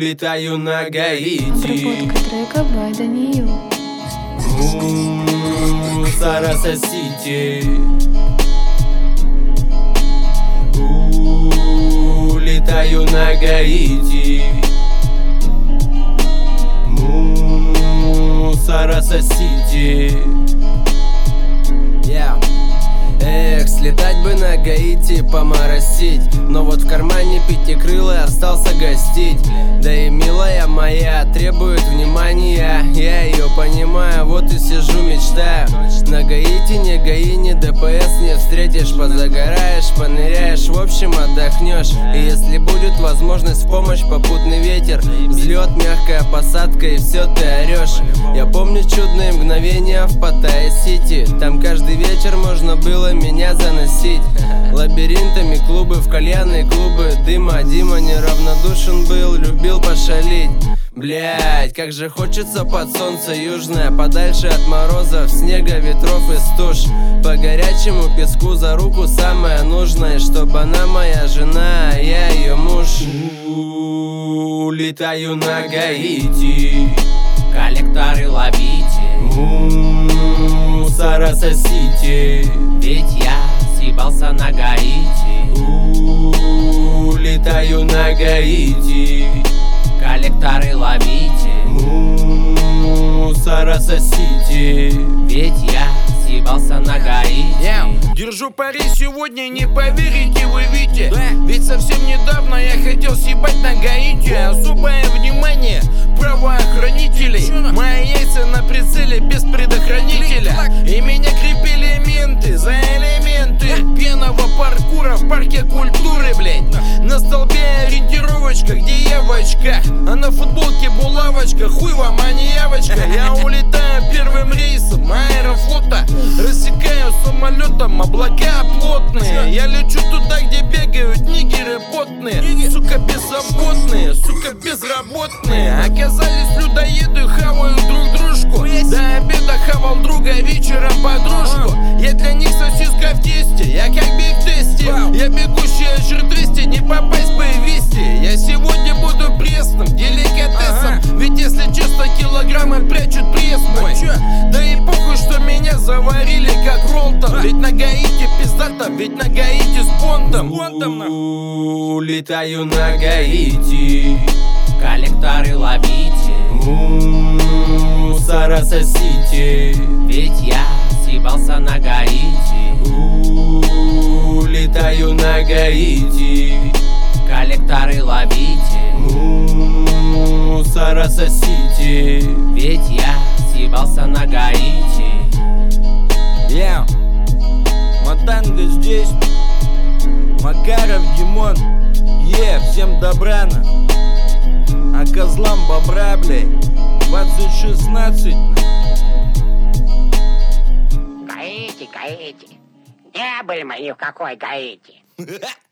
Улетаю на Гаити. Обработка трека by Даниил. Сараса-Сити. Улетаю на Гаити. Сараса-Сити. Эх, слетать бы на Гаити, поморосить. Но вот в кармане пятикрылый остался гостить. Да и милая моя требует внимания. Я ее понимаю, вот и сижу, мечтаю. На Гаити не ГАИ, ни ДПС не встретишь. Позагораешь, поныряешь, в общем отдохнешь. И если будет возможность, в помощь попутный ветер, взлет, мягкая посадка, и все ты орешь. Я помню чудные мгновения в Паттайя-Сити. Там каждый вечер можно было меня заносить лабиринтами клубы, в кальянные клубы дыма. Дима неравнодушен был, любил пошалить. Блять, как же хочется под солнце южное, подальше от морозов, снега, ветров и стуж. По горячему песку за руку самое нужное, чтобы она моя жена, а я ее муж. Улетаю на Гаити. Коллекторы ловите, Сараса-Сити. ведь я съебался на Гаити. Улетаю на Гаити. Коллекторы ловите, Сараса-Сити. ведь я съебался на Гаити. Держу пари сегодня, не поверите вы, Вите. Ведь совсем недавно я хотел съебать на Гаити. Особое внимание правоохранителей. Мои яйца на прицеле без предохранителя. И меня крепили менты за элементы пьяного паркура в парке культуры, блять. На столбе ориентировочка, где я в очках, а на футболке булавочка. Хуй вам, а не явочка. Я улетаю первым рейсом Аэрофлота. Рассекаю самолетом облака плотные. Я лечу туда, где бегают нигеры потные. Сука беззаботные, сука безработные. Оказались людоеды, хавают друг дружку. До обеда хавал друга, вечером подружку. Я для них сосиска в тесте, я как биг в тесте. Я бегущий Ажир 200, не попасть бы в вести. Я сегодня буду пресным деликатесом. Ведь если честно, килограммы прячут пресс мой. Да и похуй, что меня заварили как Ролтон. Ведь на Гаити пиздата, ведь на Гаити с Бондом. Улетаю на Гаити. Коллекторы ловите, Сараса-Сити. ведь я съебался на Гаити. Улетаю на Гаити. Коллекторы ловите, Сараса-Сити. ведь я съебался на Гаити. Матанга здесь, Макаров Димон. Всем добра на. А козлам бобра, блядь, 2016. Гаити, Гаити. Не были мы ни в какой Гаити.